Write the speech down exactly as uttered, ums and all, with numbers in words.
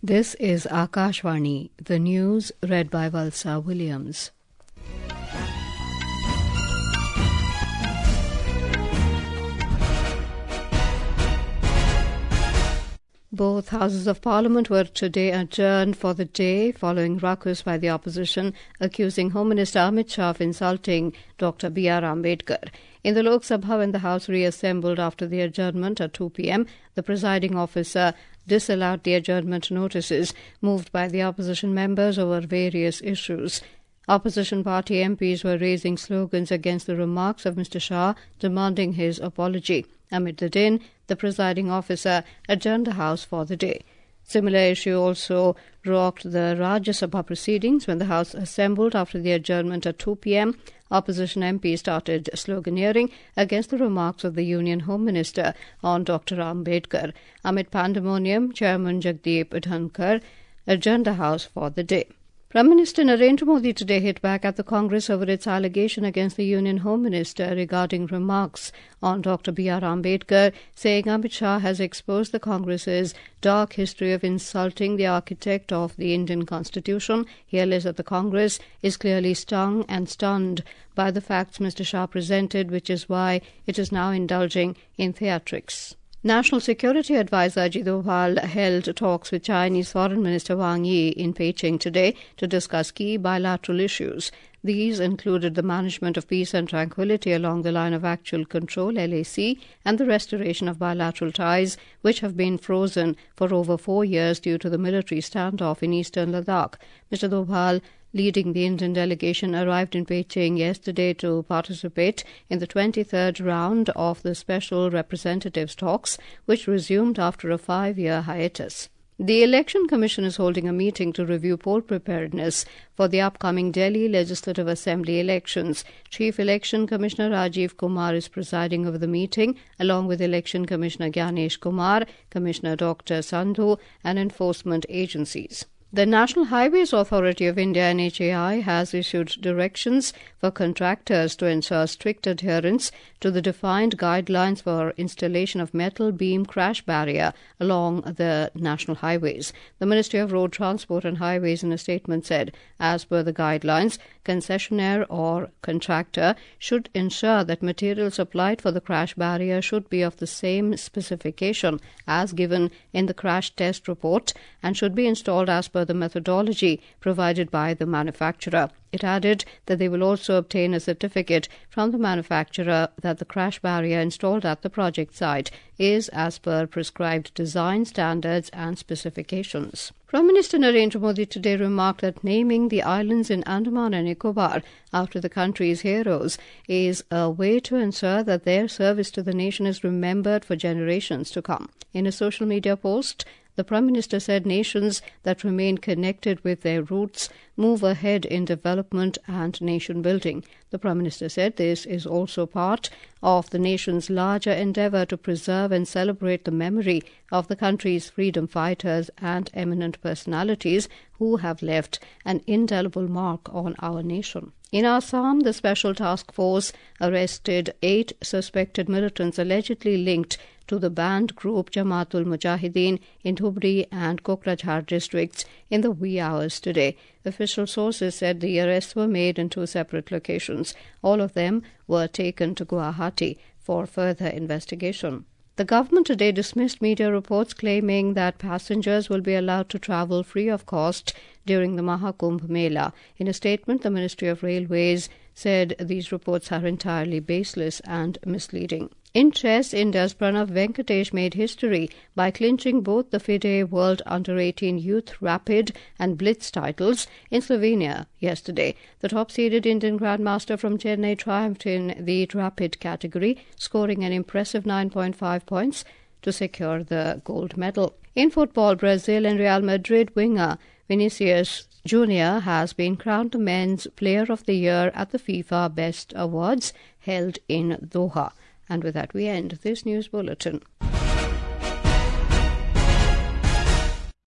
This is Akashvani, the news read by Valsa Williams. Both houses of parliament were today adjourned for the day following ruckus by the opposition accusing Home Minister Amit Shah of insulting Doctor B R Ambedkar. In the Lok Sabha, when the House reassembled after the adjournment at two p.m, the presiding officer disallowed the adjournment notices moved by the opposition members over various issues. Opposition party M Ps were raising slogans against the remarks of Mister Shah, demanding his apology. Amid the din, the presiding officer adjourned the House for the day. Similar issue also rocked the Rajya Sabha proceedings. When the House assembled after the adjournment at two p.m, opposition M Ps started sloganeering against the remarks of the Union Home Minister on Doctor Ambedkar. Amid pandemonium, Chairman Jagdeep Dhankar adjourned the House for the day. Prime Minister Narendra Modi today hit back at the Congress over its allegation against the Union Home Minister regarding remarks on Doctor B R Ambedkar, saying Amit Shah has exposed the Congress's dark history of insulting the architect of the Indian Constitution. He alleged that the Congress is clearly stung and stunned by the facts Mister Shah presented, which is why it is now indulging in theatrics. National Security Advisor Ajit Doval held talks with Chinese Foreign Minister Wang Yi in Beijing today to discuss key bilateral issues. These included the management of peace and tranquility along the line of actual control, L A C, and the restoration of bilateral ties, which have been frozen for over four years due to the military standoff in eastern Ladakh. Mister Doval, leading the Indian delegation, arrived in Beijing yesterday to participate in the twenty-third round of the Special Representatives talks, which resumed after a five-year hiatus. The Election Commission is holding a meeting to review poll preparedness for the upcoming Delhi Legislative Assembly elections. Chief Election Commissioner Rajiv Kumar is presiding over the meeting, along with Election Commissioner Gyanesh Kumar, Commissioner Doctor Sandhu, and enforcement agencies. The National Highways Authority of India N H A I has issued directions for contractors to ensure strict adherence to the defined guidelines for installation of metal beam crash barrier along the national highways. The Ministry of Road Transport and Highways in a statement said, as per the guidelines, concessionaire or contractor should ensure that material supplied for the crash barrier should be of the same specification as given in the crash test report and should be installed as per the methodology provided by the manufacturer. It added that they will also obtain a certificate from the manufacturer that the crash barrier installed at the project site is as per prescribed design standards and specifications. Prime Minister Narendra Modi today remarked that naming the islands in Andaman and Nicobar after the country's heroes is a way to ensure that their service to the nation is remembered for generations to come. In a social media post, the Prime Minister said nations that remain connected with their roots move ahead in development and nation building. The Prime Minister said this is also part of the nation's larger endeavour to preserve and celebrate the memory of the country's freedom fighters and eminent personalities who have left an indelible mark on our nation. In Assam, the Special Task Force arrested eight suspected militants allegedly linked to the banned group Jamaatul Mujahideen in Dhubri and Kokrajhar districts in the wee hours today. Official sources said the arrests were made in two separate locations. All of them were taken to Guwahati for further investigation. The government today dismissed media reports claiming that passengers will be allowed to travel free of cost during the Mahakumbh Mela. In a statement, the Ministry of Railways said these reports are entirely baseless and misleading. In chess, India's Pranav Venkatesh made history by clinching both the FIDE World Under eighteen Youth Rapid and Blitz titles in Slovenia yesterday. The top-seeded Indian Grandmaster from Chennai triumphed in the Rapid category, scoring an impressive nine point five points to secure the gold medal. In football, Brazil and Real Madrid winger Vinicius Junior has been crowned the Men's Player of the Year at the FIFA Best Awards held in Doha. And with that, we end this news bulletin.